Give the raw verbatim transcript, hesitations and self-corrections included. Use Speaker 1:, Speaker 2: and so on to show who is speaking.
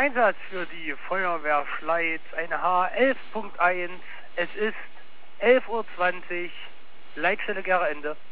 Speaker 1: Einsatz für die Feuerwehr Schleiz, eine H elf Punkt eins. Es ist elf Uhr zwanzig. Leitstelle Gera Ende.